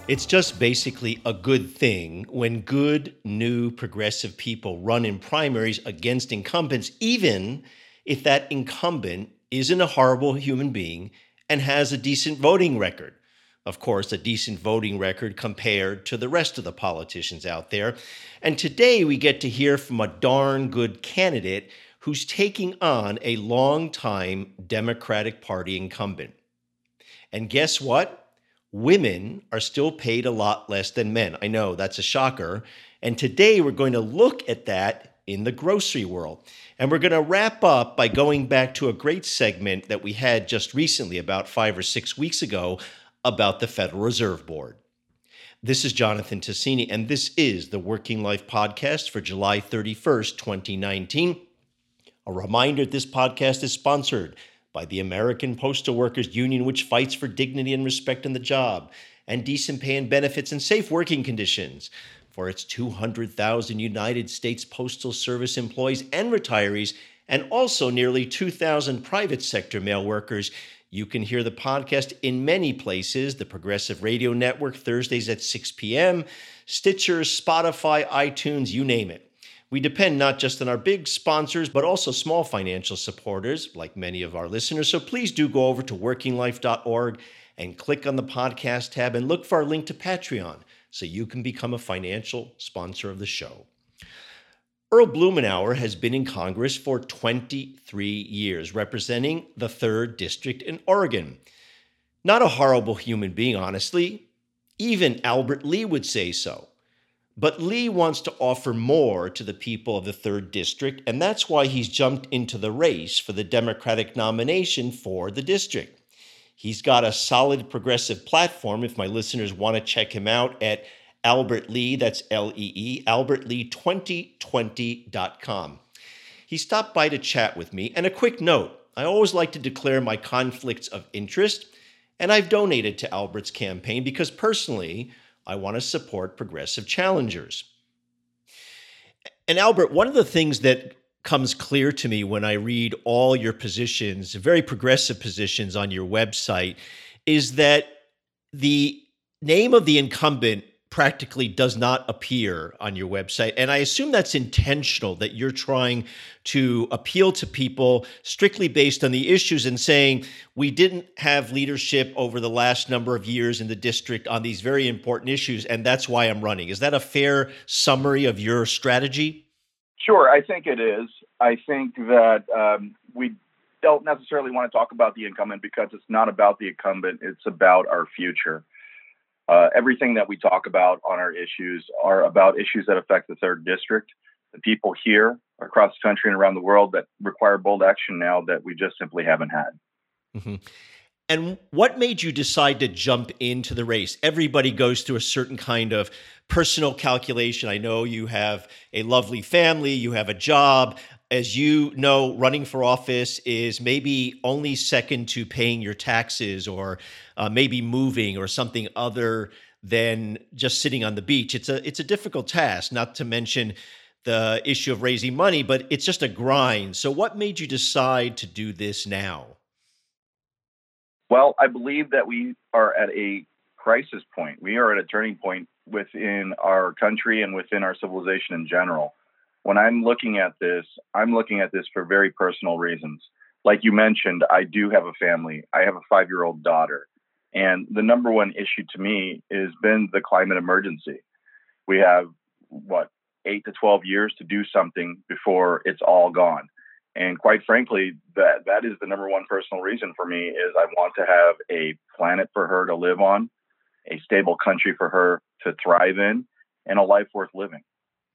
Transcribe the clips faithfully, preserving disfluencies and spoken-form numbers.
It's just basically a good thing when good, new, progressive people run in primaries against incumbents, even if that incumbent isn't a horrible human being and has a decent voting record. Of course, a decent voting record compared to the rest of the politicians out there. And today we get to hear from a darn good candidate who's taking on a longtime Democratic Party incumbent. And guess what? Women are still paid a lot less than men. I know that's a shocker. And today we're going to look at that in the grocery world. And we're going to wrap up by going back to a great segment that we had just recently, about five or six weeks ago, about the Federal Reserve Board. This is Jonathan Tassini, and this is the Working Life Podcast for July thirty-first, twenty nineteen. A reminder, this podcast is sponsored by the American Postal Workers Union, which fights for dignity and respect in the job, and decent pay and benefits and safe working conditions for its two hundred thousand United States Postal Service employees and retirees, and also nearly two thousand private sector mail workers. You can hear the podcast in many places: the Progressive Radio Network, Thursdays at six p.m., Stitcher, Spotify, iTunes, you name it. We depend not just on our big sponsors, but also small financial supporters, like many of our listeners. So please do go over to working life dot org and click on the podcast tab and look for our link to Patreon so you can become a financial sponsor of the show. Earl Blumenauer has been in Congress for twenty-three years, representing the third District in Oregon. Not a horrible human being, honestly. Even Albert Lee would say so. But Lee wants to offer more to the people of the third District, and that's why he's jumped into the race for the Democratic nomination for the district. He's got a solid progressive platform, if my listeners want to check him out at Albert Lee, that's L E E, albert lee twenty twenty dot com. He stopped by to chat with me, and a quick note, I always like to declare my conflicts of interest, and I've donated to Albert's campaign because personally, I want to support progressive challengers. And Albert, one of the things that comes clear to me when I read all your positions, very progressive positions on your website, is that the name of the incumbent practically does not appear on your website. And I assume that's intentional, that you're trying to appeal to people strictly based on the issues and saying, we didn't have leadership over the last number of years in the district on these very important issues, and that's why I'm running. Is that a fair summary of your strategy? Sure, I think it is. I think that um, we don't necessarily want to talk about the incumbent because it's not about the incumbent, it's about our future. Uh, everything that we talk about on our issues are about issues that affect the third district, the people here across the country and around the world that require bold action now that we just simply haven't had. Mm-hmm. And what made you decide to jump into the race? Everybody goes through a certain kind of personal calculation. I know you have a lovely family, you have a job. As you know, running for office is maybe only second to paying your taxes or uh, maybe moving or something other than just sitting on the beach. It's a it's a difficult task, not to mention the issue of raising money, but it's just a grind. So what made you decide to do this now? Well, I believe that we are at a crisis point. We are at a turning point within our country and within our civilization in general. When I'm looking at this, I'm looking at this for very personal reasons. Like you mentioned, I do have a family. I have a five-year-old daughter. And the number one issue to me has been the climate emergency. We have, what, eight to twelve years to do something before it's all gone. And quite frankly, that that is the number one personal reason for me is I want to have a planet for her to live on, a stable country for her to thrive in, and a life worth living.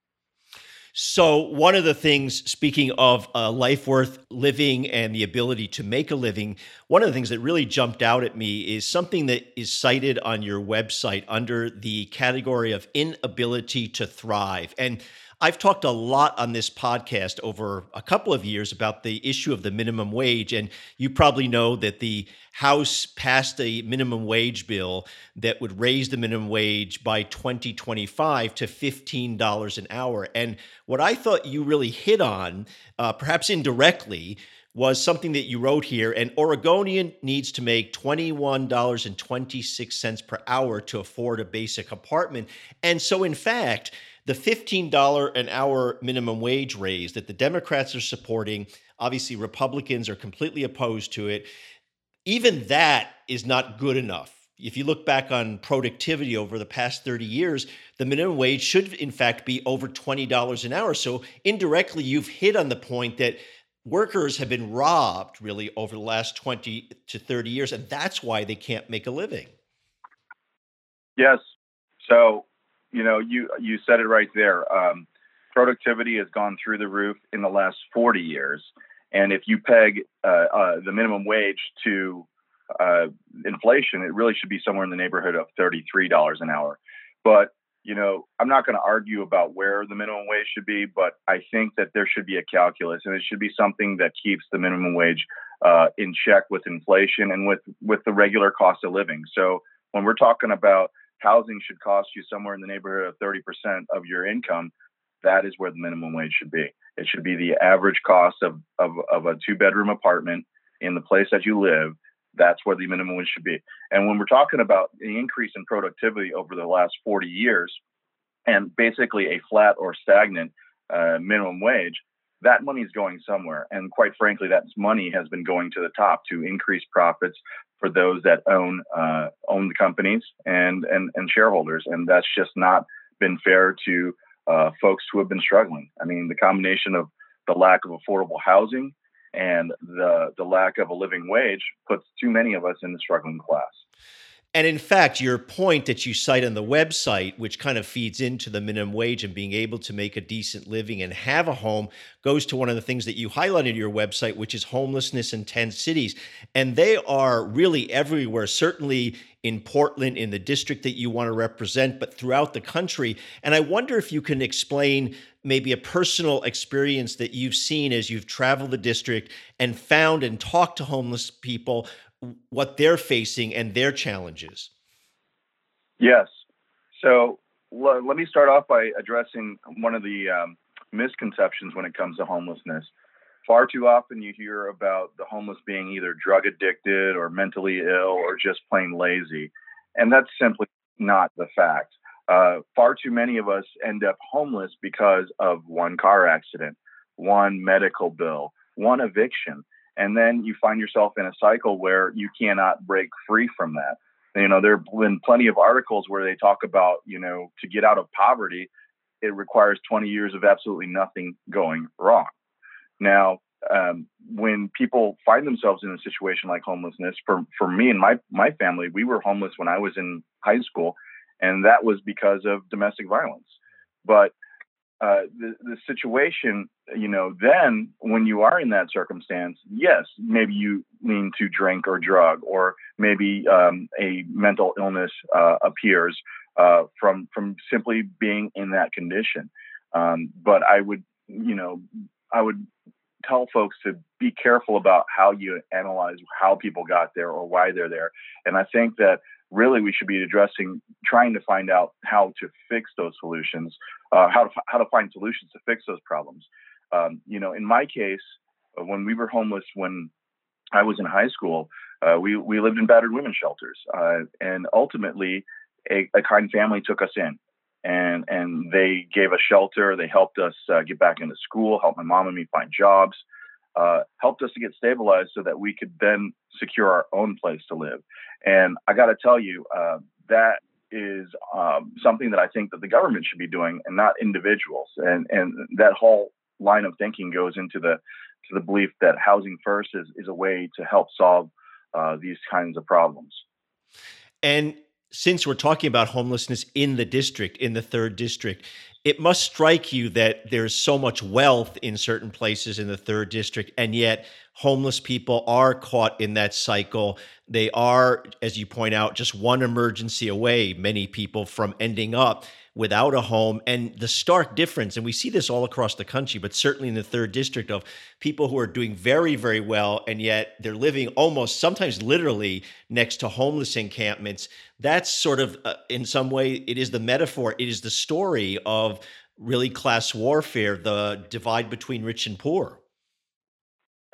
So one of the things, speaking of a life worth living and the ability to make a living, one of the things that really jumped out at me is something that is cited on your website under the category of inability to thrive. And I've talked a lot on this podcast over a couple of years about the issue of the minimum wage. And you probably know that the House passed a minimum wage bill that would raise the minimum wage by twenty twenty-five to fifteen dollars an hour. And what I thought you really hit on, uh, perhaps indirectly, was something that you wrote here. An Oregonian needs to make twenty-one dollars and twenty-six cents per hour to afford a basic apartment. And so, in fact, the fifteen dollars an hour minimum wage raise that the Democrats are supporting, obviously Republicans are completely opposed to it. Even that is not good enough. If you look back on productivity over the past thirty years, the minimum wage should, in fact, be over twenty dollars an hour. So indirectly, you've hit on the point that workers have been robbed really over the last twenty to thirty years, and that's why they can't make a living. Yes. So, you know, you, you said it right there. Um, productivity has gone through the roof in the last forty years. And if you peg uh, uh, the minimum wage to uh, inflation, it really should be somewhere in the neighborhood of thirty-three dollars an hour. But, you know, I'm not going to argue about where the minimum wage should be, but I think that there should be a calculus, and it should be something that keeps the minimum wage uh, in check with inflation and with, with the regular cost of living. So when we're talking about housing should cost you somewhere in the neighborhood of thirty percent of your income, that is where the minimum wage should be. It should be the average cost of, of, of a two bedroom apartment in the place that you live. That's where the minimum wage should be. And when we're talking about the increase in productivity over the last forty years and basically a flat or stagnant uh, minimum wage, that money is going somewhere. And quite frankly, that money has been going to the top to increase profits for those that own uh, own the companies and, and, and shareholders. And that's just not been fair to uh, folks who have been struggling. I mean, the combination of the lack of affordable housing and the the lack of a living wage puts too many of us in the struggling class. And in fact, your point that you cite on the website, which kind of feeds into the minimum wage and being able to make a decent living and have a home, goes to one of the things that you highlighted in your website, which is homelessness in tent cities. And they are really everywhere, certainly in Portland, in the district that you want to represent, but throughout the country. And I wonder if you can explain maybe a personal experience that you've seen as you've traveled the district and found and talked to homeless people, what they're facing and their challenges. Yes. So l- let me start off by addressing one of the um, misconceptions when it comes to homelessness. Far too often you hear about the homeless being either drug addicted or mentally ill or just plain lazy. And that's simply not the fact. Uh, far too many of us end up homeless because of one car accident, one medical bill, one eviction. And then you find yourself in a cycle where you cannot break free from that. You know, there have been plenty of articles where they talk about, you know, to get out of poverty, it requires twenty years of absolutely nothing going wrong. Now, um, when people find themselves in a situation like homelessness, for, for me and my, my family, we were homeless when I was in high school, and that was because of domestic violence. But Uh, the, the situation, you know, then when you are in that circumstance, yes, maybe you lean to drink or drug, or maybe um, a mental illness uh, appears uh, from from simply being in that condition. Um, but I would, you know, I would tell folks to be careful about how you analyze how people got there or why they're there. And I think that really we should be addressing, trying to find out how to fix those solutions, uh, how to how to find solutions to fix those problems. Um, you know, in my case, uh, when we were homeless, when I was in high school, uh, we we lived in battered women's shelters, uh, and ultimately, a, a kind family took us in, and and they gave us shelter. They helped us uh, get back into school, helped my mom and me find jobs, uh, helped us to get stabilized so that we could then secure our own place to live. And I got to tell you, uh, that is um, something that I think that the government should be doing, and not individuals. And and that whole line of thinking goes into the to the belief that housing first is, is a way to help solve uh, these kinds of problems. And since we're talking about homelessness in the district, in the third district, it must strike you that there's so much wealth in certain places in the third district, and yet homeless people are caught in that cycle. They are, as you point out, just one emergency away, many people, from ending up without a home. And the stark difference, and we see this all across the country, but certainly in the third district, of people who are doing very, very well, and yet they're living almost, sometimes literally, next to homeless encampments. That's sort of, uh, in some way, it is the metaphor, it is the story of really class warfare, the divide between rich and poor.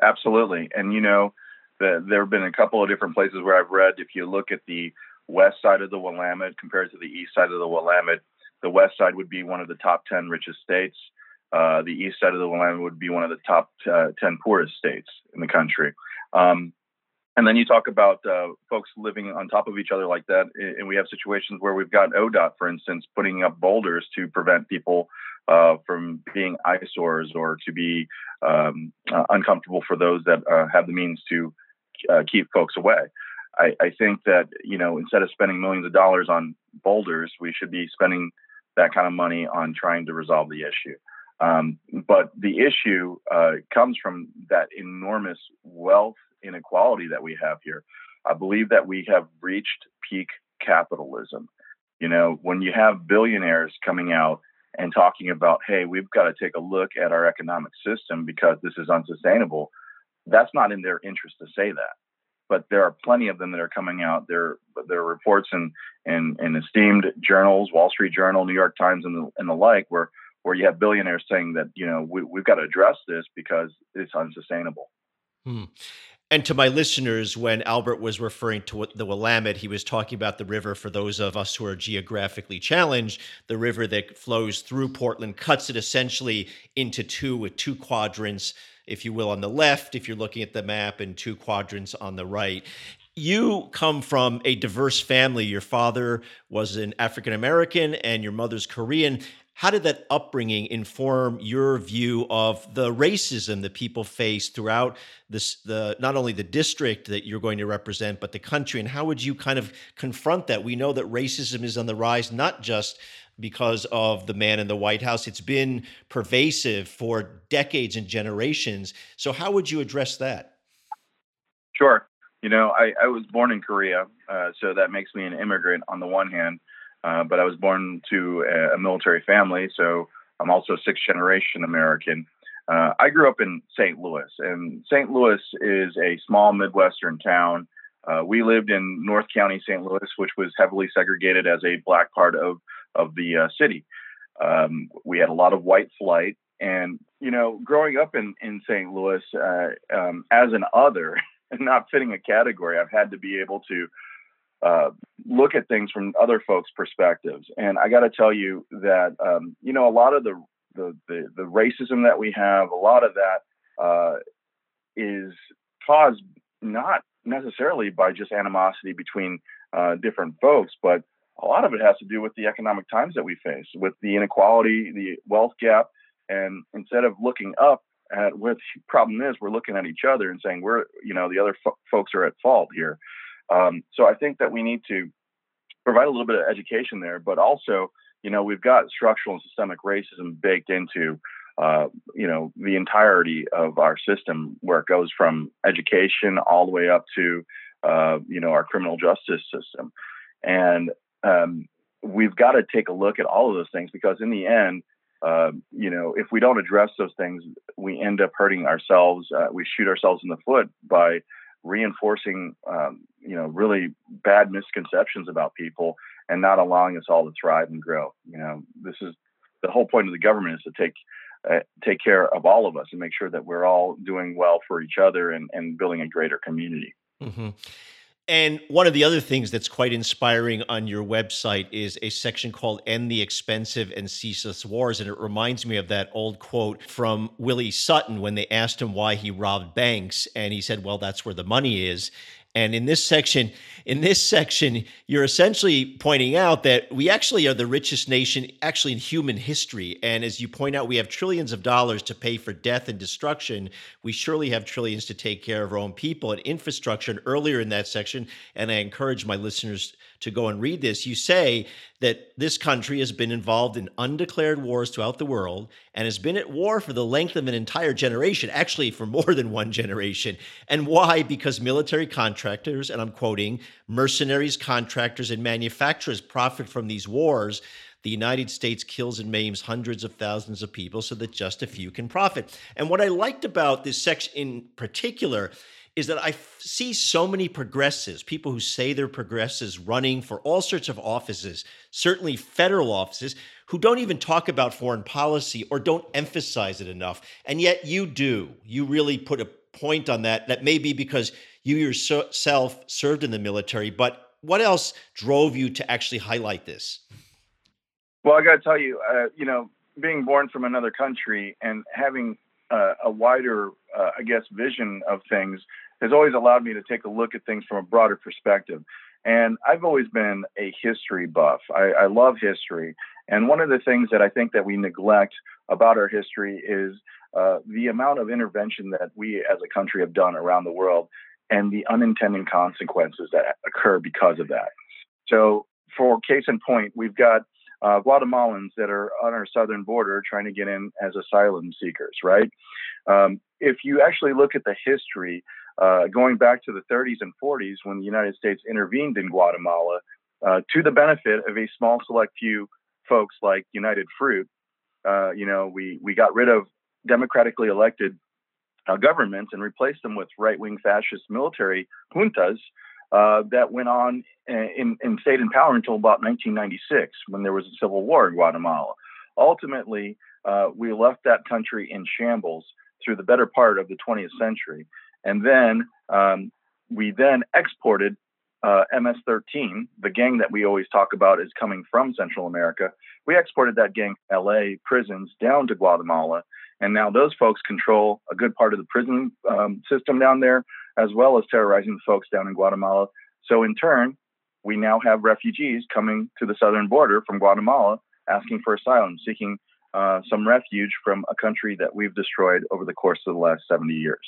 Absolutely. And, you know, the, there have been a couple of different places where I've read, if you look at the west side of the Willamette compared to the east side of the Willamette, the west side would be one of the top ten richest states. Uh, the east side of the Willamette would be one of the top uh, ten poorest states in the country. Um, and then you talk about uh, folks living on top of each other like that. And we have situations where we've got O D O T, for instance, putting up boulders to prevent people uh, from being eyesores or to be um, uh, uncomfortable for those that uh, have the means to uh, keep folks away. I, I think that, you know, instead of spending millions of dollars on boulders, we should be spending that kind of money on trying to resolve the issue. Um, but the issue uh, comes from that enormous wealth inequality that we have here. I believe that we have reached peak capitalism. You know, when you have billionaires coming out and talking about, hey, we've got to take a look at our economic system because this is unsustainable, that's not in their interest to say that. But there are plenty of them that are coming out. There, there are reports in, in, in esteemed journals, Wall Street Journal, New York Times, and the, and the like, where where you have billionaires saying that, you know, we, we've got to address this because it's unsustainable. Hmm. And to my listeners, when Albert was referring to the Willamette, he was talking about the river, for those of us who are geographically challenged, the river that flows through Portland, cuts it essentially into two, with two quadrants, if you will, on the left, if you're looking at the map, and two quadrants on the right. You come from a diverse family. Your father was an African-American and your mother's Korean. How did that upbringing inform your view of the racism that people face throughout this, the not only the district that you're going to represent, but the country? And how would you kind of confront that? We know that racism is on the rise, not just because of the man in the White House. It's been pervasive for decades and generations. So how would you address that? Sure. You know, I, I was born in Korea, uh, so that makes me an immigrant on the one hand. Uh, but I was born to a, a military family, so I'm also a sixth generation American. Uh, I grew up in Saint Louis, and Saint Louis is a small Midwestern town. Uh, we lived in North County, Saint Louis, which was heavily segregated as a black part of, of the uh, city. Um, we had a lot of white flight. And, you know, growing up in, in Saint Louis uh, um, as an other, not fitting a category, I've had to be able to Uh, look at things from other folks' perspectives. And I got to tell you that, um, you know, a lot of the, the, the, the racism that we have, a lot of that uh, is caused not necessarily by just animosity between uh, different folks, but a lot of it has to do with the economic times that we face, with the inequality, the wealth gap. And instead of looking up at where the problem is, we're looking at each other and saying, we're, you know, the other fo- folks are at fault here. Um, so I think that we need to provide a little bit of education there, but also, you know, we've got structural and systemic racism baked into, uh, you know, the entirety of our system, where it goes from education all the way up to, uh, you know, our criminal justice system. And um, we've got to take a look at all of those things, because in the end, uh, you know, if we don't address those things, we end up hurting ourselves. Uh, we shoot ourselves in the foot by reinforcing, um, you know, really bad misconceptions about people and not allowing us all to thrive and grow. You know, this is the whole point of the government, is to take uh, take care of all of us and make sure that we're all doing well for each other and, and building a greater community. Mm-hmm. And one of the other things that's quite inspiring on your website is a section called End the Expensive and Ceaseless Wars. And it reminds me of that old quote from Willie Sutton when they asked him why he robbed banks. And he said, well, that's where the money is. And in this section, in this section, you're essentially pointing out that we actually are the richest nation actually in human history. And as you point out, we have trillions of dollars to pay for death and destruction. We surely have trillions to take care of our own people and infrastructure. And earlier in that section, and I encourage my listeners to go and read this, you say that this country has been involved in undeclared wars throughout the world and has been at war for the length of an entire generation, actually for more than one generation. And why? Because military contractors, and I'm quoting, mercenaries, contractors, and manufacturers profit from these wars. The United States kills and maims hundreds of thousands of people so that just a few can profit. And what I liked about this section in particular is that I f- see so many progressives, people who say they're progressives, running for all sorts of offices, certainly federal offices, who don't even talk about foreign policy or don't emphasize it enough. And yet you do. You really put a point on that. That may be because you yourself served in the military, but what else drove you to actually highlight this? Well, I got to tell you, uh, you know, being born from another country and having uh, a wider, uh, I guess, vision of things has always allowed me to take a look at things from a broader perspective. And I've always been a history buff. I, I love history. And one of the things that I think that we neglect about our history is uh, the amount of intervention that we as a country have done around the world and the unintended consequences that occur because of that. So for case in point, we've got uh, Guatemalans that are on our southern border trying to get in as asylum seekers, right? Um, if you actually look at the history, uh, going back to the thirties and forties when the United States intervened in Guatemala uh, to the benefit of a small select few folks like United Fruit, uh, you know, we, we got rid of democratically elected uh, governments and replaced them with right-wing fascist military juntas uh, that went on in, in stayed in power until about nineteen ninety-six when there was a civil war in Guatemala. Ultimately, uh, we left that country in shambles through the better part of the twentieth century. And then um, we then exported uh, M S thirteen, the gang that we always talk about is coming from Central America. We exported that gang from L A prisons down to Guatemala. And now those folks control a good part of the prison um, system down there, as well as terrorizing the folks down in Guatemala. So in turn, we now have refugees coming to the southern border from Guatemala, asking for asylum, seeking uh, some refuge from a country that we've destroyed over the course of the last seventy years.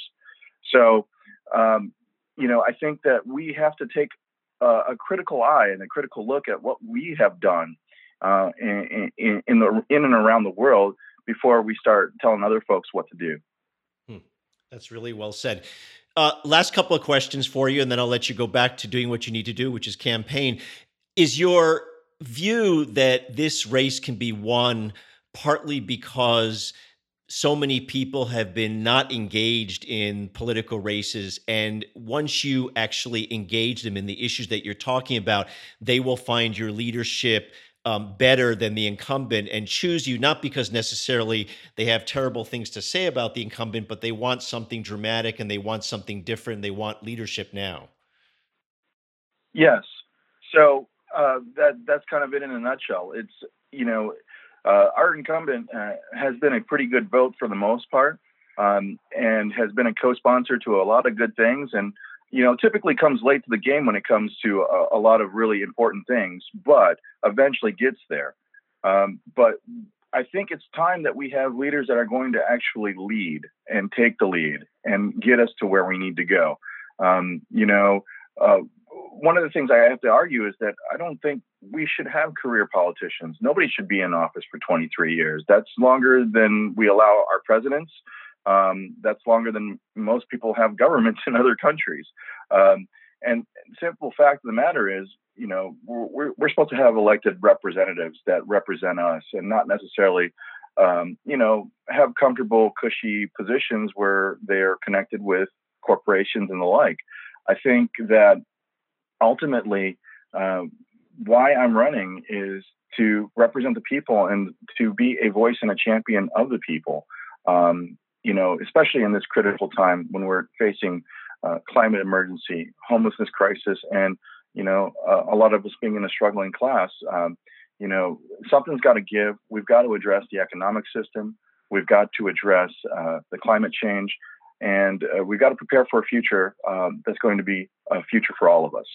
So, um, you know, I think that we have to take uh, a critical eye and a critical look at what we have done uh, in, in, in, the, in and around the world before we start telling other folks what to do. Hmm. That's really well said. Uh, last couple of questions for you, and then I'll let you go back to doing what you need to do, which is campaign. Is your view that this race can be won partly because so many people have been not engaged in political races, and once you actually engage them in the issues that you're talking about, they will find your leadership um, better than the incumbent and choose you, not because necessarily they have terrible things to say about the incumbent, but they want something dramatic and they want something different. They want leadership now. Yes. So uh, that that's kind of it in a nutshell. It's, you know, Uh, our incumbent uh, has been a pretty good vote for the most part, um, and has been a co-sponsor to a lot of good things, and you know typically comes late to the game when it comes to a, a lot of really important things, but eventually gets there. Um, but I think it's time that we have leaders that are going to actually lead and take the lead and get us to where we need to go. Um, you know, uh, one of the things I have to argue is that I don't think we should have career politicians. Nobody should be in office for twenty-three years. That's longer than we allow our presidents. Um, that's longer than most people have governments in other countries. Um, and simple fact of the matter is, you know, we're, we're supposed to have elected representatives that represent us and not necessarily, um, you know, have comfortable, cushy positions where they're connected with corporations and the like. I think that ultimately, uh, why I'm running is to represent the people and to be a voice and a champion of the people, um, you know, especially in this critical time when we're facing uh, climate emergency, homelessness crisis, and, you know, uh, a lot of us being in a struggling class. Um, you know, something's got to give. We've got to address the economic system. We've got to address uh, the climate change. And uh, we've got to prepare for a future um, that's going to be a future for all of us.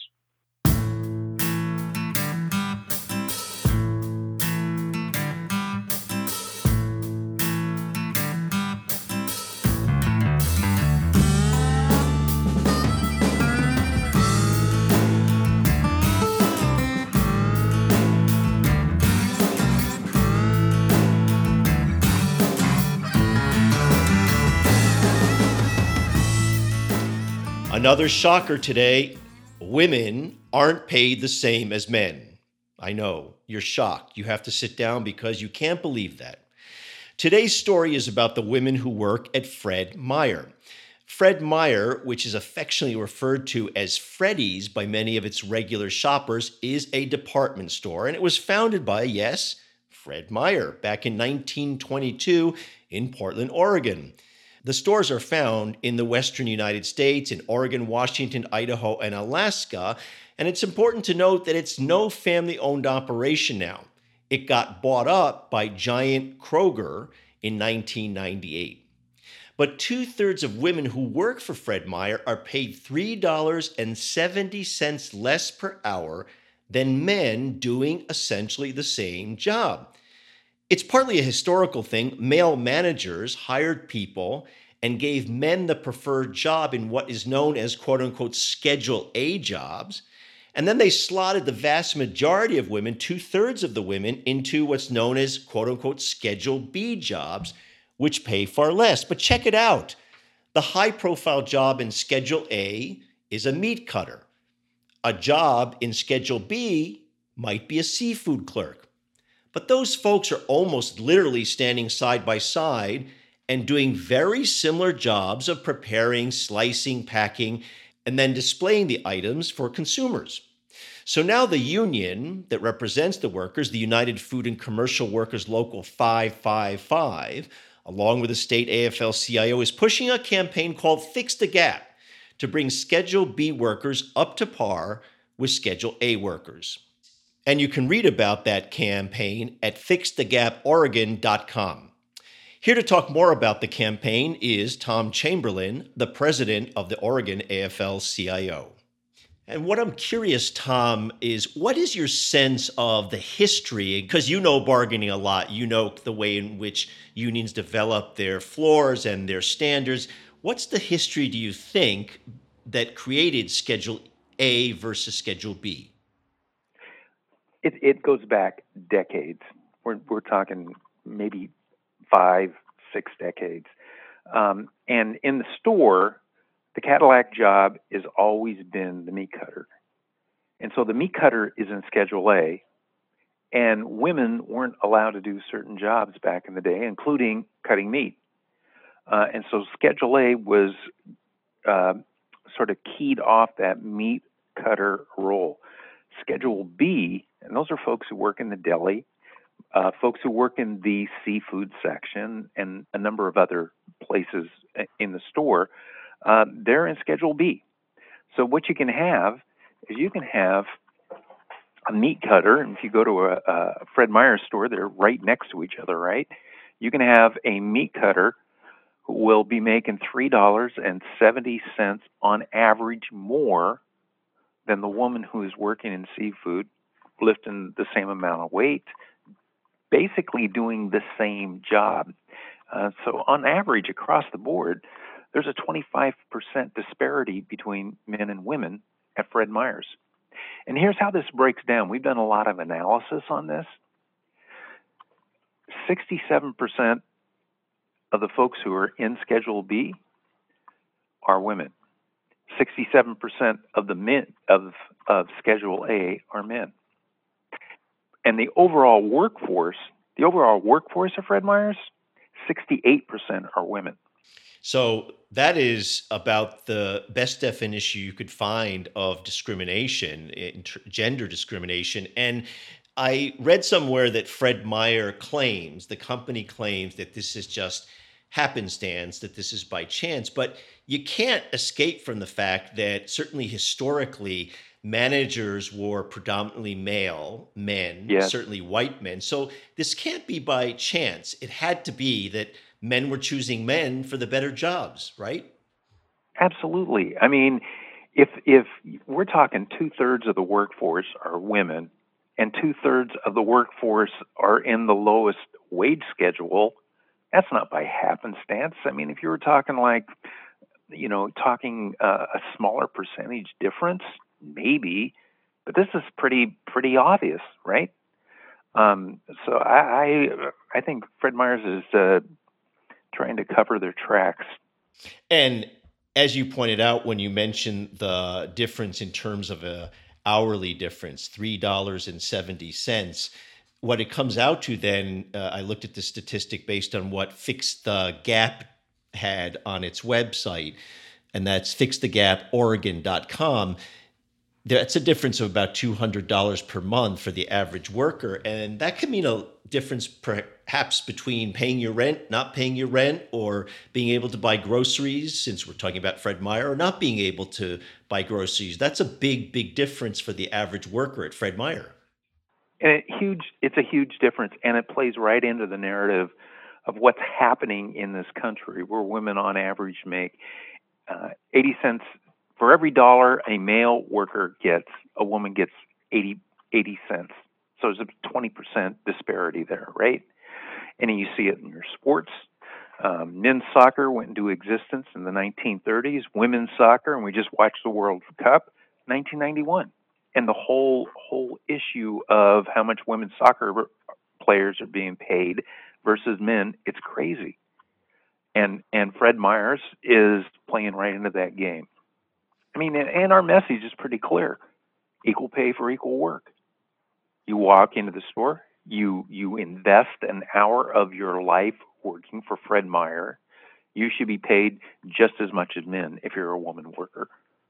Another shocker today, women aren't paid the same as men. I know, you're shocked. You have to sit down because you can't believe that. Today's story is about the women who work at Fred Meyer. Fred Meyer, which is affectionately referred to as Freddy's by many of its regular shoppers, is a department store, and it was founded by, yes, Fred Meyer back in nineteen twenty-two in Portland, Oregon. The stores are found in the western United States, in Oregon, Washington, Idaho, and Alaska. And it's important to note that it's no family-owned operation now. It got bought up by giant Kroger in nineteen ninety-eight. But two-thirds of women who work for Fred Meyer are paid three dollars and seventy cents less per hour than men doing essentially the same job. It's partly a historical thing. Male managers hired people and gave men the preferred job in what is known as quote-unquote Schedule A jobs. And then they slotted the vast majority of women, two-thirds of the women, into what's known as quote-unquote Schedule B jobs, which pay far less. But check it out. The high-profile job in Schedule A is a meat cutter. A job in Schedule B might be a seafood clerk. But those folks are almost literally standing side by side and doing very similar jobs of preparing, slicing, packing, and then displaying the items for consumers. So now the union that represents the workers, the United Food and Commercial Workers Local five five five, along with the state A F L C I O, is pushing a campaign called Fix the Gap to bring Schedule B workers up to par with Schedule A workers. And you can read about that campaign at fix the gap oregon dot com. Here to talk more about the campaign is Tom Chamberlain, the president of the Oregon A F L C I O. And what I'm curious, Tom, is what is your sense of the history? Because you know bargaining a lot. You know the way in which unions develop their floors and their standards. What's the history, do you think, that created Schedule A versus Schedule B? It, it goes back decades. We're, we're talking maybe five, six decades. Um, and in the store, the Cadillac job has always been the meat cutter. And so the meat cutter is in Schedule A, and women weren't allowed to do certain jobs back in the day, including cutting meat. Uh, and so Schedule A was uh, sort of keyed off that meat cutter role. Schedule B, and those are folks who work in the deli, uh, folks who work in the seafood section, and a number of other places in the store, uh, they're in Schedule B. So what you can have is you can have a meat cutter, and if you go to a, a Fred Meyer store, they're right next to each other, right? You can have a meat cutter who will be making three dollars and seventy cents on average more than the woman who is working in seafood, lifting the same amount of weight, basically doing the same job. Uh, so on average, across the board, there's a twenty-five percent disparity between men and women at Fred Meyer's. And here's how this breaks down. We've done a lot of analysis on this. sixty-seven percent of the folks who are in Schedule B are women. sixty-seven percent of the men of, of Schedule A are men. And the overall workforce, the overall workforce of Fred Meyer's, sixty-eight percent are women. So that is about the best definition you could find of discrimination, gender discrimination. And I read somewhere that Fred Meyer claims, the company claims that this is just happenstance, that this is by chance, but you can't escape from the fact that certainly historically managers were predominantly male men, yes. certainly white men. So this can't be by chance. It had to be that men were choosing men for the better jobs, right? Absolutely. I mean, if if we're talking two-thirds of the workforce are women and two-thirds of the workforce are in the lowest wage schedule, that's not by happenstance. I mean, if you were talking like, you know, talking uh, a smaller percentage difference, maybe, but this is pretty pretty obvious, right? Um, so I, I I think Fred Meyer's is uh, trying to cover their tracks. And as you pointed out, when you mentioned the difference in terms of a hourly difference, three dollars and seventy cents, what it comes out to then, uh, I looked at the statistic based on what Fix the Gap had on its website, and that's fix the gap oregon dot com. That's a difference of about two hundred dollars per month for the average worker. And that can mean a difference perhaps between paying your rent, not paying your rent, or being able to buy groceries, since we're talking about Fred Meyer, or not being able to buy groceries. That's a big, big difference for the average worker at Fred Meyer. And it huge, it's a huge difference, and it plays right into the narrative of what's happening in this country, where women on average make uh, eighty cents for every dollar a male worker gets, a woman gets eighty, eighty cents. So there's a twenty percent disparity there, right? And you see it in your sports. Um, men's soccer went into existence in the nineteen thirties. Women's soccer, and we just watched the World Cup, nineteen ninety-one. And the whole whole issue of how much women's soccer players are being paid versus men, it's crazy. And and Fred Meyers is playing right into that game. I mean, and our message is pretty clear: equal pay for equal work. You walk into the store, you you invest an hour of your life working for Fred Meyer. You should be paid just as much as men if you're a woman worker.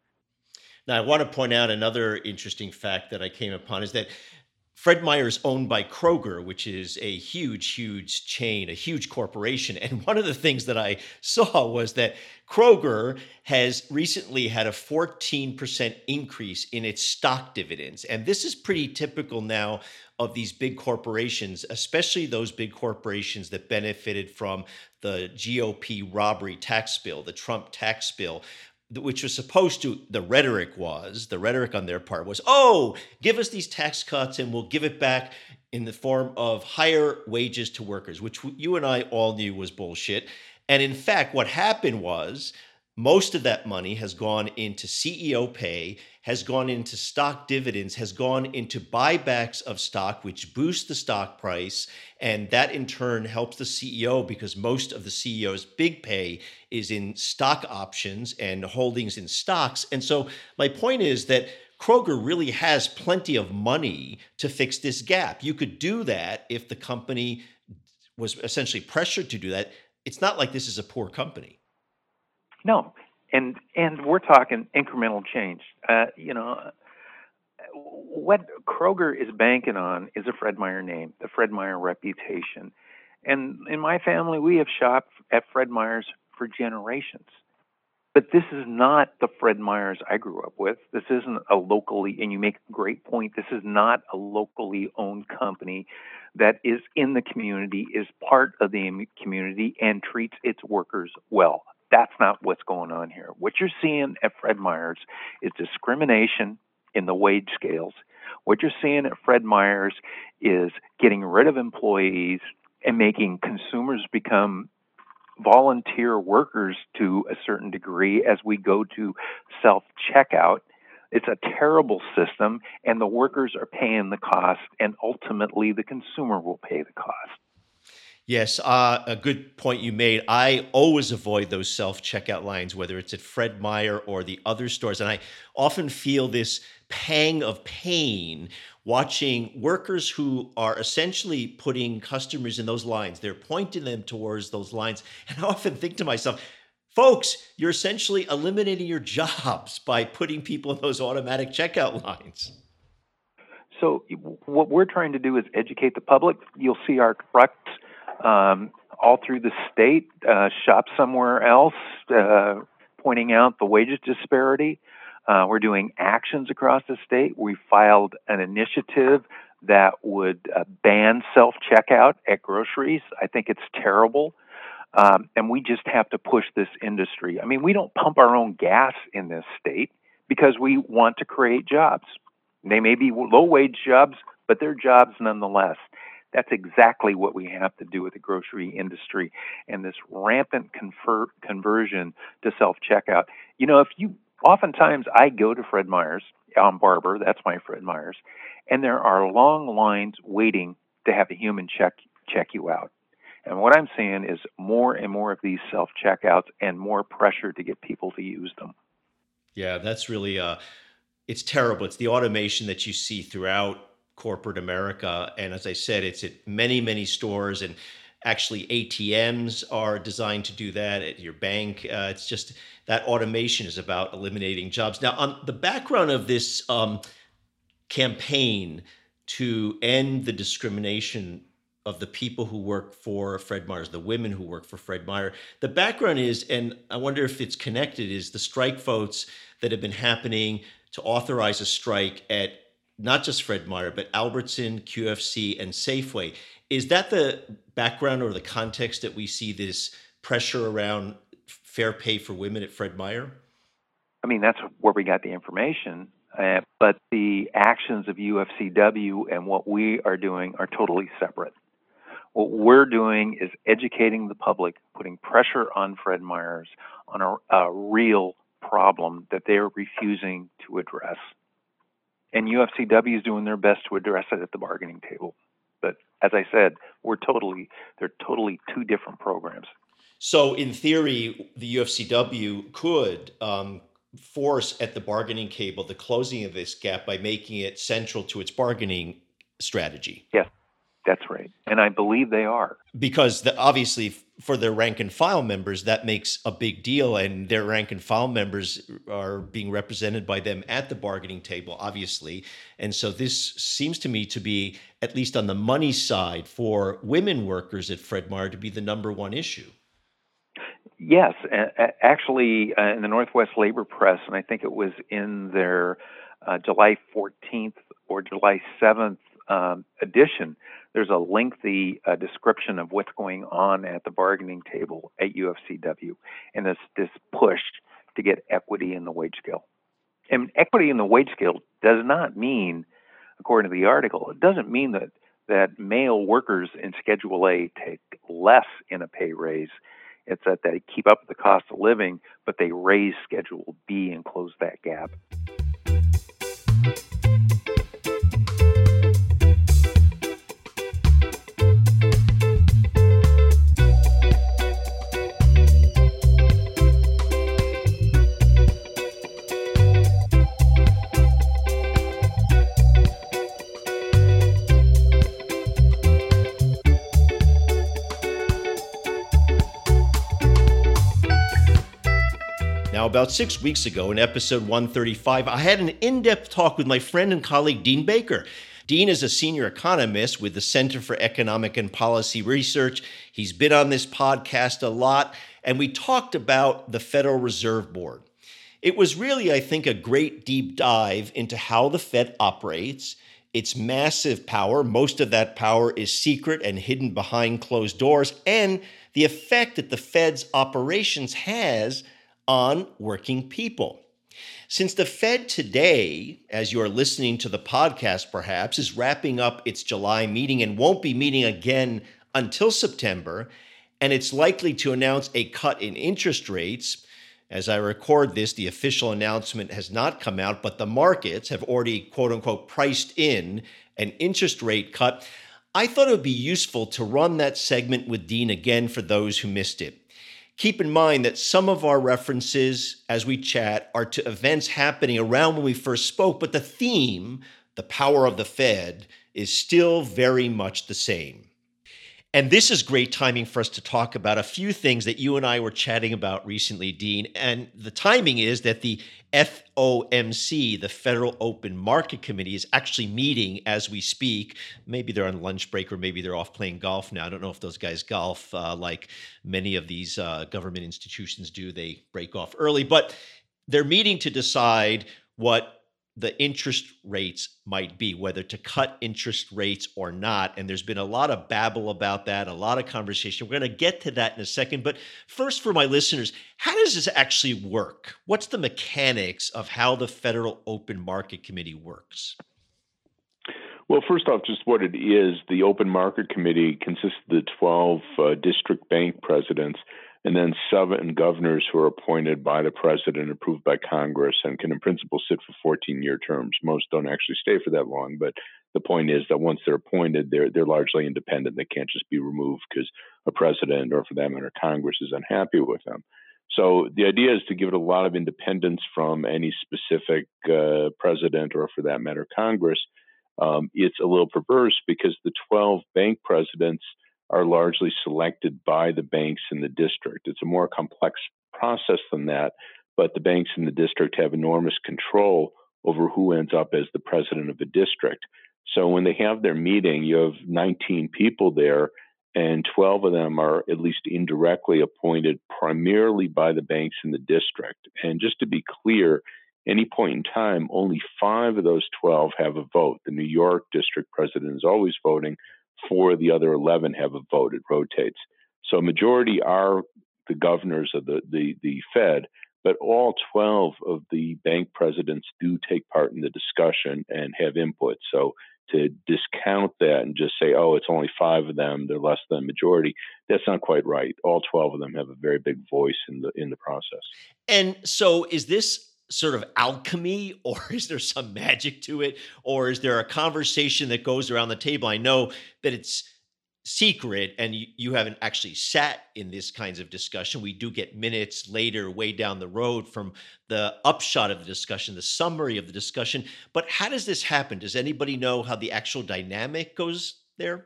Now, I want to point out another interesting fact that I came upon is that Fred Meyer is owned by Kroger, which is a huge, huge chain, a huge corporation. And one of the things that I saw was that Kroger has recently had a fourteen percent increase in its stock dividends. And this is pretty typical now of these big corporations, especially those big corporations that benefited from the G O P robbery tax bill, the Trump tax bill, which was supposed to, the rhetoric was, the rhetoric on their part was, oh, give us these tax cuts and we'll give it back in the form of higher wages to workers, which you and I all knew was bullshit. And in fact, what happened was most of that money has gone into C E O pay, has gone into stock dividends, has gone into buybacks of stock, which boosts the stock price. And that in turn helps the C E O because most of the C E O's big pay is in stock options and holdings in stocks. And so my point is that Kroger really has plenty of money to fix this gap. You could do that if the company was essentially pressured to do that. It's not like this is a poor company. No, and and we're talking incremental change. Uh, you know, what Kroger is banking on is a Fred Meyer name, the Fred Meyer reputation. And in my family, we have shopped at Fred Meyer's for generations. But this is not the Fred Meyers I grew up with. This isn't a locally, and you make a great point, this is not a locally owned company that is in the community, is part of the community, and treats its workers well. That's not what's going on here. What you're seeing at Fred Meyers is discrimination in the wage scales. What you're seeing at Fred Meyers is getting rid of employees and making consumers become volunteer workers to a certain degree as we go to self-checkout. It's a terrible system, and the workers are paying the cost, and ultimately the consumer will pay the cost. Yes, uh, a good point you made. I always avoid those self-checkout lines, whether it's at Fred Meyer or the other stores. And I often feel this pang of pain watching workers who are essentially putting customers in those lines. They're pointing them towards those lines. And I often think to myself, folks, you're essentially eliminating your jobs by putting people in those automatic checkout lines. So what we're trying to do is educate the public. You'll see our trucks Um, all through the state, uh, shop somewhere else, uh, pointing out the wages disparity. Uh, we're doing actions across the state. We filed an initiative that would uh, ban self-checkout at groceries. I think it's terrible. Um, and we just have to push this industry. I mean, we don't pump our own gas in this state because we want to create jobs. They may be low-wage jobs, but they're jobs nonetheless. That's exactly what we have to do with the grocery industry and this rampant confer- conversion to self-checkout. You know, if you, oftentimes I go to Fred Meyer's on Barber, that's my Fred Meyer's, and there are long lines waiting to have a human check check you out. And what I'm seeing is more and more of these self-checkouts and more pressure to get people to use them. Yeah, that's really, uh, it's terrible. It's the automation that you see throughout corporate America. And as I said, it's at many, many stores. And Actually, A T Ms are designed to do that at your bank. Uh, it's just that automation is about eliminating jobs. Now, on the background of this um, campaign to end the discrimination of the people who work for Fred Meyer's, the women who work for Fred Meyer. The background is, and I wonder if it's connected, is the strike votes that have been happening to authorize a strike at not just Fred Meyer, but Albertson, Q F C, and Safeway. Is that the background or the context that we see this pressure around fair pay for women at Fred Meyer? I mean, that's where we got the information. Uh, but the actions of U F C W and what we are doing are totally separate. What we're doing is educating the public, putting pressure on Fred Meyer's on a, a real problem that they're refusing to address. And U F C W is doing their best to address it at the bargaining table. But as I said, we're totally, they're totally two different programs. So in theory, the U F C W could um, force at the bargaining table the closing of this gap by making it central to its bargaining strategy. Yes, that's right. And I believe they are. Because the, obviously for their rank and file members, that makes a big deal. And their rank and file members are being represented by them at the bargaining table, obviously. And so this seems to me to be, at least on the money side, for women workers at Fred Meyer to be the number one issue. Yes, actually, uh, in the Northwest Labor Press, and I think it was in their uh, July fourteenth or July seventh um, edition, there's a lengthy uh, description of what's going on at the bargaining table at U F C W, and this this push to get equity in the wage scale. And equity in the wage scale does not mean, according to the article, it doesn't mean that that male workers in Schedule A take less in a pay raise. It's that they keep up with the cost of living, but they raise Schedule B and close that gap. Now, about six weeks ago, in episode one thirty-five, I had an in-depth talk with my friend and colleague, Dean Baker. Dean is a senior economist with the Center for Economic and Policy Research. He's been on this podcast a lot, and we talked about the Federal Reserve Board. It was really, I think, a great deep dive into how the Fed operates, its massive power. Most of that power is secret and hidden behind closed doors, and the effect that the Fed's operations has on working people. Since the Fed today, as you are listening to the podcast perhaps, is wrapping up its July meeting and won't be meeting again until September, and it's likely to announce a cut in interest rates. As I record this, the official announcement has not come out, but the markets have already, quote unquote, priced in an interest rate cut. I thought it would be useful to run that segment with Dean again for those who missed it. Keep in mind that some of our references as we chat are to events happening around when we first spoke, but the theme, the power of the Fed, is still very much the same. And this is great timing for us to talk about a few things that you and I were chatting about recently, Dean. And the timing is that the F O M C, the Federal Open Market Committee, is actually meeting as we speak. Maybe they're on lunch break or maybe they're off playing golf now. I don't know if those guys golf uh, like many of these uh, government institutions do. They break off early, but they're meeting to decide what the interest rates might be, whether to cut interest rates or not. And there's been a lot of babble about that, a lot of conversation. We're going to get to that in a second. But first, for my listeners, how does this actually work? What's the mechanics of how the Federal Open Market Committee works? Well, first off, just what it is, the Open Market Committee consists of the twelve uh, district bank presidents and then seven governors who are appointed by the president, approved by Congress, and can in principle sit for fourteen-year terms. Most don't actually stay for that long, but the point is that once they're appointed, they're they're largely independent. They can't just be removed because a president, or for that matter, Congress, is unhappy with them. So the idea is to give it a lot of independence from any specific uh, president, or for that matter, Congress. Um, it's a little perverse because the twelve bank presidents are largely selected by the banks in the district. It's a more complex process than that, but the banks in the district have enormous control over who ends up as the president of the district. So when they have their meeting, you have nineteen people there, and twelve of them are at least indirectly appointed primarily by the banks in the district. And just to be clear, any point in time, only five of those twelve have a vote. The New York district president is always voting. Four of the other eleven have a vote. It rotates. So a majority are the governors of the, the, the Fed, but all twelve of the bank presidents do take part in the discussion and have input. So to discount that and just say, oh, it's only five of them, they're less than majority, that's not quite right. All twelve of them have a very big voice in the in the process. And so is this sort of alchemy, or is there some magic to it? Or is there a conversation that goes around the table? I know that it's secret and you, you haven't actually sat in this kinds of discussion. We do get minutes later, way down the road, from the upshot of the discussion, the summary of the discussion. But how does this happen? Does anybody know how the actual dynamic goes there?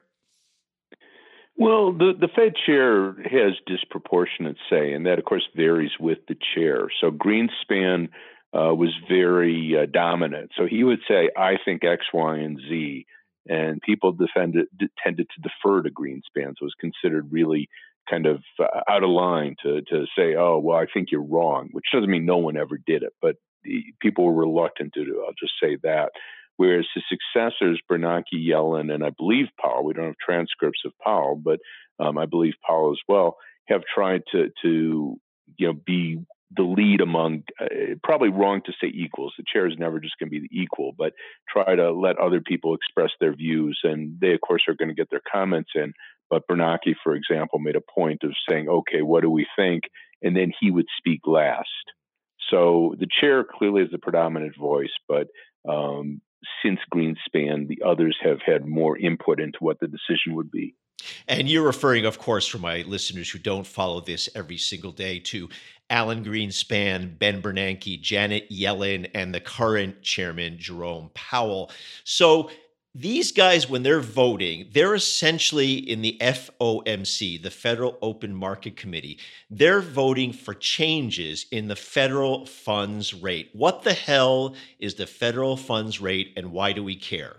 Well, the, the Fed chair has disproportionate say, and that, of course, varies with the chair. So Greenspan uh, was very uh, dominant. So he would say, I think X, Y, and Z, and people defended, tended to defer to Greenspan. So it was considered really kind of uh, out of line to, to say, oh, well, I think you're wrong, which doesn't mean no one ever did it, but the, people were reluctant to do it. I'll just say that. Whereas his successors, Bernanke, Yellen, and I believe Powell, we don't have transcripts of Powell, but um, I believe Powell as well, have tried to, to you know, be the lead among, uh, probably wrong to say equals. The chair is never just going to be the equal, but try to let other people express their views. And they, of course, are going to get their comments in. But Bernanke, for example, made a point of saying, okay, what do we think? And then he would speak last. So the chair clearly is the predominant voice, but um, since Greenspan, the others have had more input into what the decision would be. And you're referring, of course, for my listeners who don't follow this every single day, to Alan Greenspan, Ben Bernanke, Janet Yellen, and the current chairman, Jerome Powell. So these guys, when they're voting, they're essentially in the F O M C, the Federal Open Market Committee. They're voting for changes in the federal funds rate. What the hell is the federal funds rate, and why do we care?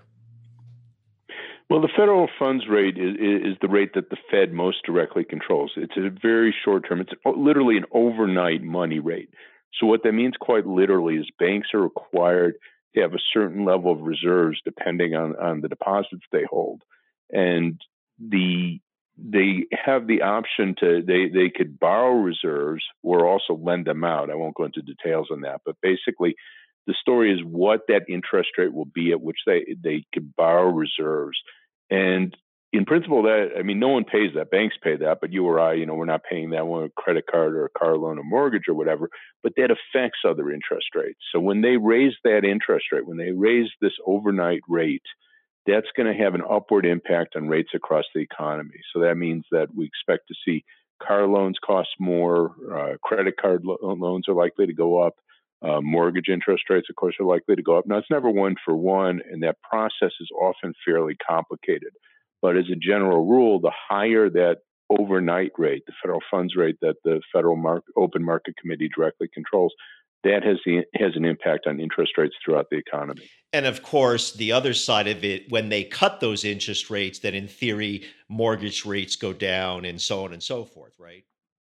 Well, the federal funds rate is, is the rate that the Fed most directly controls. It's a very short term. It's literally an overnight money rate. So what that means quite literally is banks are required to have a certain level of reserves depending on, on the deposits they hold. And the they have the option to, they, they could borrow reserves or also lend them out. I won't go into details on that, but basically the story is what that interest rate will be at which they, they could borrow reserves. And in principle, that, I mean, no one pays that. Banks pay that, but you or I, you know, we're not paying that one, a credit card or a car loan or mortgage or whatever, but that affects other interest rates. So when they raise that interest rate, when they raise this overnight rate, that's going to have an upward impact on rates across the economy. So that means that we expect to see car loans cost more, uh, credit card lo- loans are likely to go up. Uh, mortgage interest rates, of course, are likely to go up. Now, it's never one for one, and that process is often fairly complicated. But as a general rule, the higher that overnight rate, the federal funds rate that the Federal Mar- Open Market Committee directly controls, that has the, has an impact on interest rates throughout the economy. And of course, the other side of it, when they cut those interest rates, then in theory, mortgage rates go down and so on and so forth, right?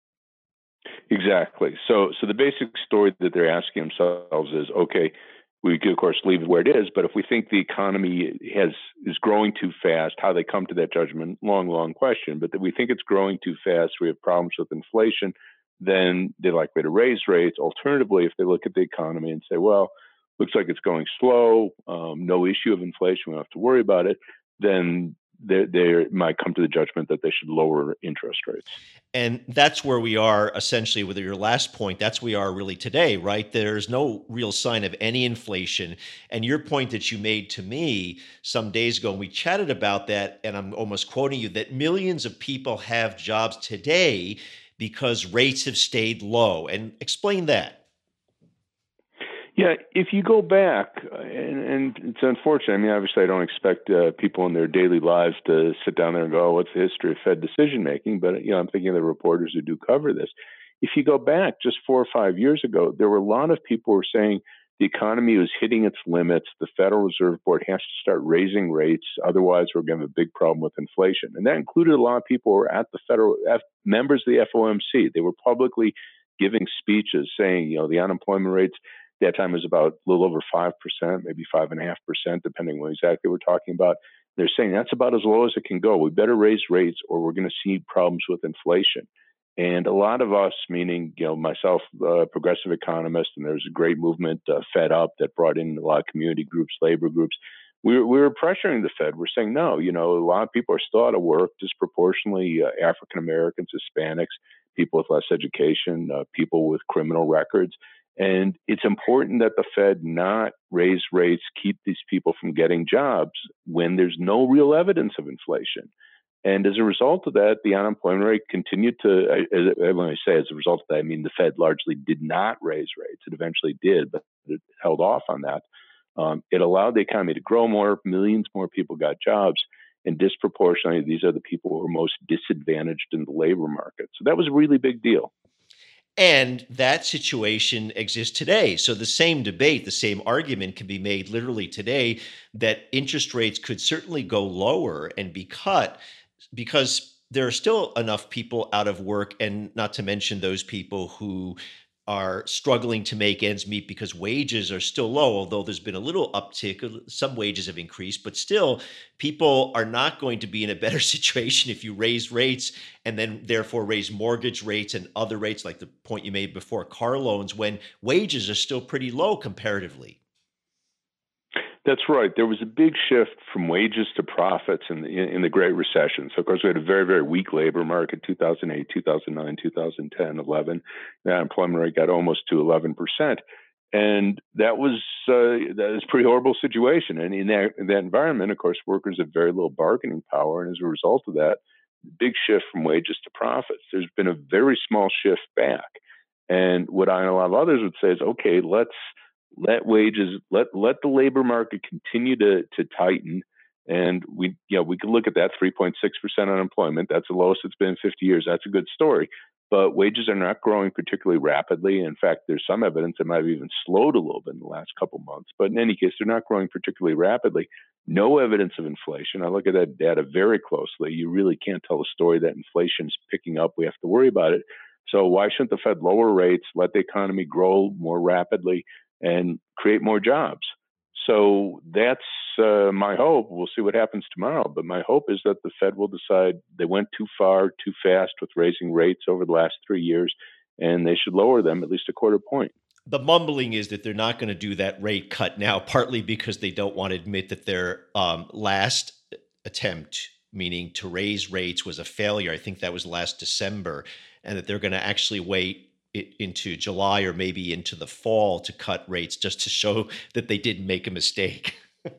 Exactly. So, so the basic story that they're asking themselves is, okay, we could, of course, leave it where it is, but if we think the economy has is growing too fast, how they come to that judgment, long, long question, but that we think it's growing too fast, we have problems with inflation, then they're likely to raise rates. Alternatively, if they look at the economy and say, well, looks like it's going slow, um, no issue of inflation, we don't have to worry about it, then they, they might come to the judgment that they should lower interest rates. And that's where we are essentially with your last point. That's where we are really today, right? There's no real sign of any inflation. And your point that you made to me some days ago, and we chatted about that, and I'm almost quoting you, that millions of people have jobs today because rates have stayed low. And explain that. Yeah, if you go back, uh, and, and it's unfortunate. I mean, obviously, I don't expect uh, people in their daily lives to sit down there and go, oh, "What's the history of Fed decision making?" But you know, I'm thinking of the reporters who do cover this. If you go back just four or five years ago, there were a lot of people who were saying the economy was hitting its limits. The Federal Reserve Board has to start raising rates, otherwise, we're going to have a big problem with inflation. And that included a lot of people who were at the federal F, members of the F O M C. They were publicly giving speeches saying, you know, the unemployment rates that time was about a little over five percent, maybe five point five percent, depending on what exactly we're talking about. They're saying that's about as low as it can go. We better raise rates or we're going to see problems with inflation. And a lot of us, meaning, you know, myself, uh, progressive economist, and there's a great movement, uh, Fed Up, that brought in a lot of community groups, labor groups. We were, we were pressuring the Fed. We're saying, no, you know, a lot of people are still out of work, disproportionately uh, African Americans, Hispanics, people with less education, uh, people with criminal records. And it's important that the Fed not raise rates, keep these people from getting jobs when there's no real evidence of inflation. And as a result of that, the unemployment rate continued to, I, when I say as a result of that, I mean the Fed largely did not raise rates. It eventually did, but it held off on that. Um, it allowed the economy to grow more. Millions more people got jobs. And disproportionately, these are the people who are most disadvantaged in the labor market. So that was a really big deal. And that situation exists today. So the same debate, the same argument can be made literally today that interest rates could certainly go lower and be cut because there are still enough people out of work, and not to mention those people who are struggling to make ends meet because wages are still low, although there's been a little uptick. Some wages have increased, but still people are not going to be in a better situation if you raise rates and then therefore raise mortgage rates and other rates, like the point you made before, car loans, when wages are still pretty low comparatively. That's right. There was a big shift from wages to profits in the, in the Great Recession. So, of course, we had a very, very weak labor market, two thousand eight, two thousand nine, two thousand ten, eleven. The unemployment rate got almost to eleven percent. And that was uh, that was a pretty horrible situation. And in that, in that environment, of course, workers have very little bargaining power. And as a result of that, big shift from wages to profits. There's been a very small shift back. And what I and a lot of others would say is, okay, let's let wages, let let the labor market continue to to tighten, and we you know we can look at that three point six percent unemployment. That's the lowest it's been in fifty years. That's a good story, but wages are not growing particularly rapidly. In fact, there's some evidence that might have even slowed a little bit in the last couple months. But in any case, they're not growing particularly rapidly. No evidence of inflation. I look at that data very closely. You really can't tell a story that inflation is picking up. We have to worry about it. So why shouldn't the Fed lower rates, let the economy grow more rapidly, and create more jobs? So that's uh, my hope. We'll see what happens tomorrow. But my hope is that the Fed will decide they went too far, too fast with raising rates over the last three years, and they should lower them at least a quarter point. The mumbling is that they're not going to do that rate cut now, partly because they don't want to admit that their um, last attempt, meaning to raise rates, was a failure. I think that was last December, and that they're going to actually wait it into July or maybe into the fall to cut rates just to show that they didn't make a mistake.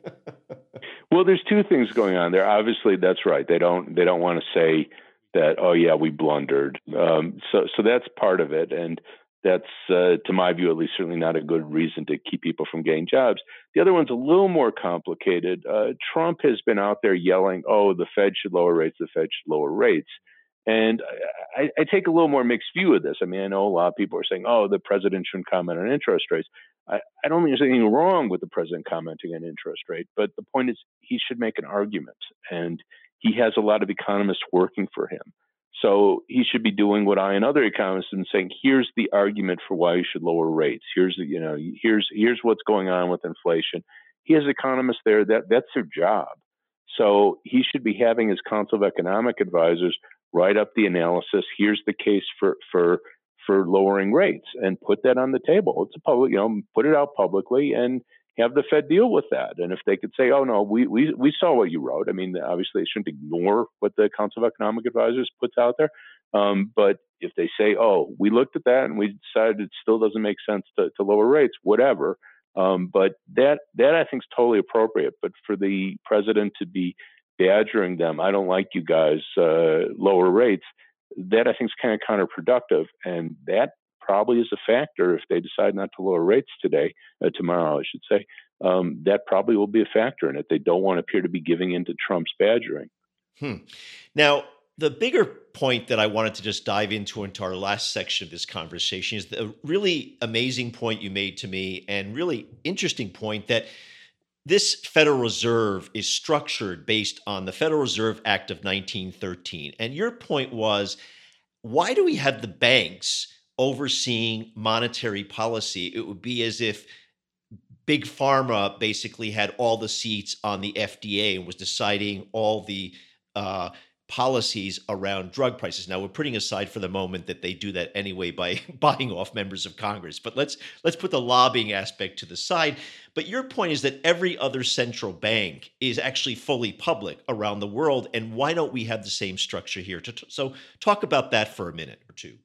Well, there's two things going on there. Obviously, that's right. They don't they don't want to say that, oh yeah, we blundered. Um, so so that's part of it, and that's uh, to my view at least certainly not a good reason to keep people from getting jobs. The other one's a little more complicated. Uh, Trump has been out there yelling, oh, the Fed should lower rates, the Fed should lower rates. And I, I take a little more mixed view of this. I mean, I know a lot of people are saying, oh, the president shouldn't comment on interest rates. I, I don't think there's anything wrong with the president commenting on interest rate, but the point is he should make an argument, and he has a lot of economists working for him. So he should be doing what I and other economists have been saying. Here's the argument for why you should lower rates. Here's the, you know, here's here's what's going on with inflation. He has economists there. That that's their job. So he should be having his Council of Economic Advisors write up the analysis. Here's the case for for for lowering rates, and put that on the table. It's a public, you know, put it out publicly and have the Fed deal with that. And if they could say, oh no, we we we saw what you wrote. I mean, obviously they shouldn't ignore what the Council of Economic Advisors puts out there. Um, but if they say, oh, we looked at that and we decided it still doesn't make sense to, to lower rates, whatever. Um, but that that I think is totally appropriate. But for the president to be badgering them, I don't like you guys, uh, lower rates, that I think is kind of counterproductive. And that probably is a factor if they decide not to lower rates today, uh, tomorrow, I should say. Um, that probably will be a factor in it. They don't want to appear to be giving in to Trump's badgering. Hmm. Now, the bigger point that I wanted to just dive into into our last section of this conversation is the really amazing point you made to me, and really interesting point, that this Federal Reserve is structured based on the Federal Reserve Act of nineteen thirteen. And your point was, why do we have the banks overseeing monetary policy? It would be as if Big Pharma basically had all the seats on the F D A and was deciding all the uh, policies around drug prices. Now, we're putting aside for the moment that they do that anyway by buying off members of Congress, but let's let's put the lobbying aspect to the side. But your point is that every other central bank is actually fully public around the world, and why don't we have the same structure here? So talk about that for a minute or two.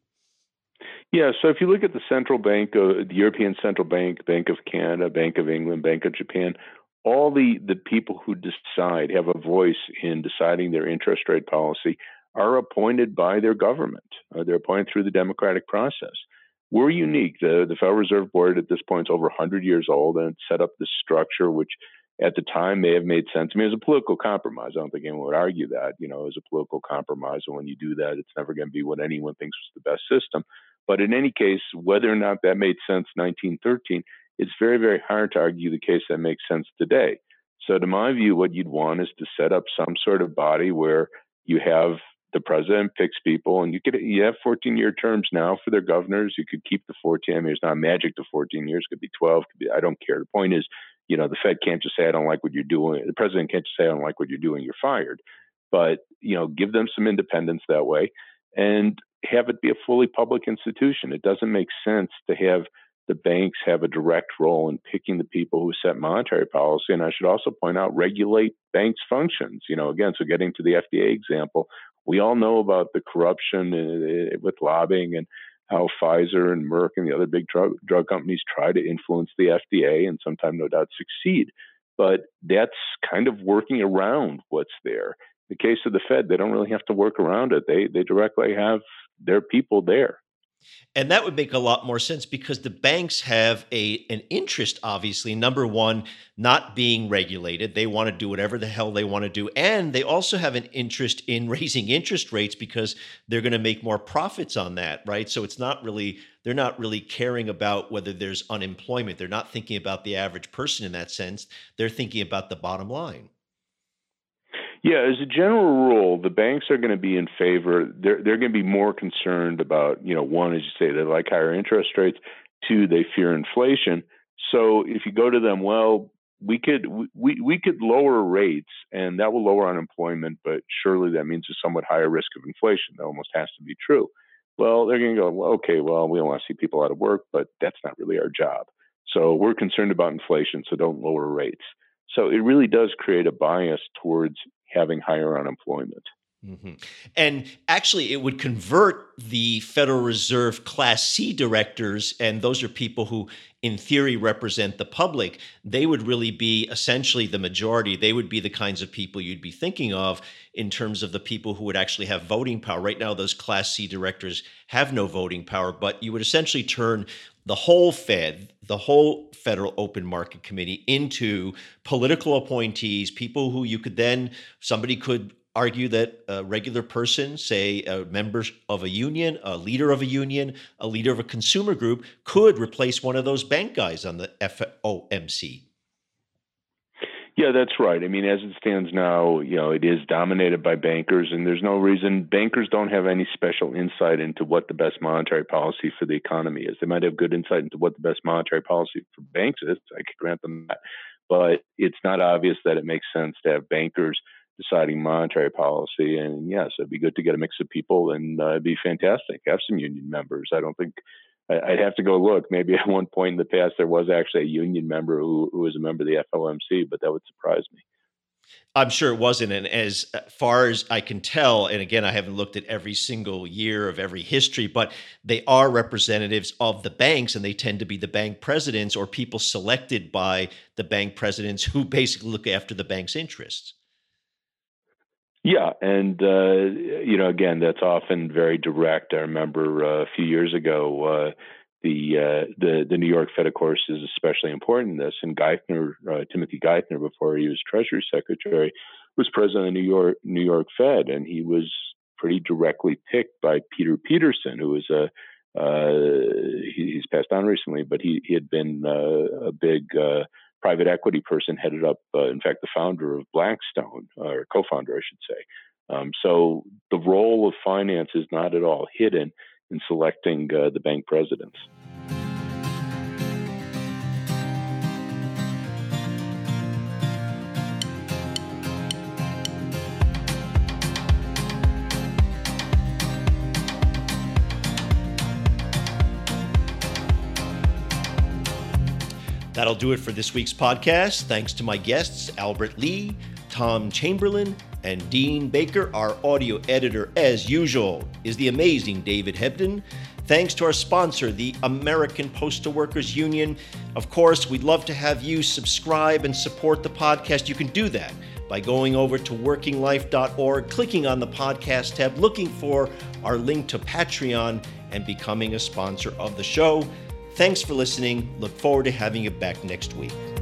Yeah, so if you look at the central bank, uh, the European Central Bank, Bank of Canada, Bank of England, Bank of Japan, all the, the people who decide, have a voice in deciding their interest rate policy, are appointed by their government. Uh, they're appointed through the democratic process. We're unique. The, the Federal Reserve Board at this point is over one hundred years old, and it set up this structure which at the time may have made sense. I mean, it was a political compromise. I don't think anyone would argue that. You know, it was a political compromise, and when you do that, it's never going to be what anyone thinks was the best system. But in any case, whether or not that made sense in nineteen thirteen, it's very, very hard to argue the case that makes sense today. So to my view, what you'd want is to set up some sort of body where you have the president picks people, and you could you have fourteen-year terms now for their governors. You could keep the fourteen. I mean, it's not magic to fourteen years. It could be twelve. Could be, I don't care. The point is, you know, the Fed can't just say, I don't like what you're doing. The president can't just say, I don't like what you're doing. You're fired. But, you know, give them some independence that way and have it be a fully public institution. It doesn't make sense to have the banks have a direct role in picking the people who set monetary policy. And I should also point out, regulate banks' functions. You know, again, so getting to the F D A example, we all know about the corruption uh, with lobbying and how Pfizer and Merck and the other big drug, drug companies try to influence the F D A and sometimes no doubt succeed. But that's kind of working around what's there. In the case of the Fed, they don't really have to work around it. They they directly have their people there. And that would make a lot more sense because the banks have a an interest, obviously, number one, not being regulated. They want to do whatever the hell they want to do. And they also have an interest in raising interest rates because they're going to make more profits on that, right? So it's not really, they're not really caring about whether there's unemployment. They're not thinking about the average person in that sense. They're thinking about the bottom line. Yeah, as a general rule, the banks are going to be in favor. They're they're going to be more concerned about, you know, one, as you say, they like higher interest rates. Two, they fear inflation. So if you go to them, well, we could we we could lower rates, and that will lower unemployment, but surely that means a somewhat higher risk of inflation. That almost has to be true. Well, they're going to go, well, okay, well, we don't want to see people out of work, but that's not really our job. So we're concerned about inflation, so don't lower rates. So it really does create a bias towards having higher unemployment. Mm-hmm. And actually, it would convert the Federal Reserve Class C directors, and those are people who, in theory, represent the public. They would really be essentially the majority. They would be the kinds of people you'd be thinking of in terms of the people who would actually have voting power. Right now, those Class C directors have no voting power, but you would essentially turn the whole Fed, the whole Federal Open Market Committee into political appointees, people who you could then, somebody could argue that a regular person, say a member of a union, a leader of a union, a leader of a consumer group, could replace one of those bank guys on the F O M C. Yeah, that's right. I mean, as it stands now, you know, it is dominated by bankers, and there's no reason bankers don't have any special insight into what the best monetary policy for the economy is. They might have good insight into what the best monetary policy for banks is. I could grant them that. But it's not obvious that it makes sense to have bankers deciding monetary policy. And yes, it'd be good to get a mix of people, and uh, it'd be fantastic. Have some union members. I don't think I'd have to go look. Maybe at one point in the past, there was actually a union member who, who was a member of the F O M C, but that would surprise me. I'm sure it wasn't. And as far as I can tell, and again, I haven't looked at every single year of every history, but they are representatives of the banks, and they tend to be the bank presidents or people selected by the bank presidents who basically look after the bank's interests. Yeah, and uh, you know, again, that's often very direct. I remember uh, a few years ago, uh, the uh, the the New York Fed, of course, is especially important in this. And Geithner, uh, Timothy Geithner, before he was Treasury Secretary, was president of the New York New York Fed, and he was pretty directly picked by Peter Peterson, who was a uh, he, he's passed on recently, but he he had been uh, a big uh, private equity person, headed up, uh, in fact, the founder of Blackstone, or co-founder, I should say. Um, so the role of finance is not at all hidden in selecting uh, the bank presidents. That'll do it for this week's podcast. Thanks to my guests, Albert Lee, Tom Chamberlain, and Dean Baker. Our audio editor, as usual, is the amazing David Hebden. Thanks to our sponsor, the American Postal Workers Union. Of course, we'd love to have you subscribe and support the podcast. You can do that by going over to working life dot org, clicking on the podcast tab, looking for our link to Patreon, and becoming a sponsor of the show. Thanks for listening. Look forward to having you back next week.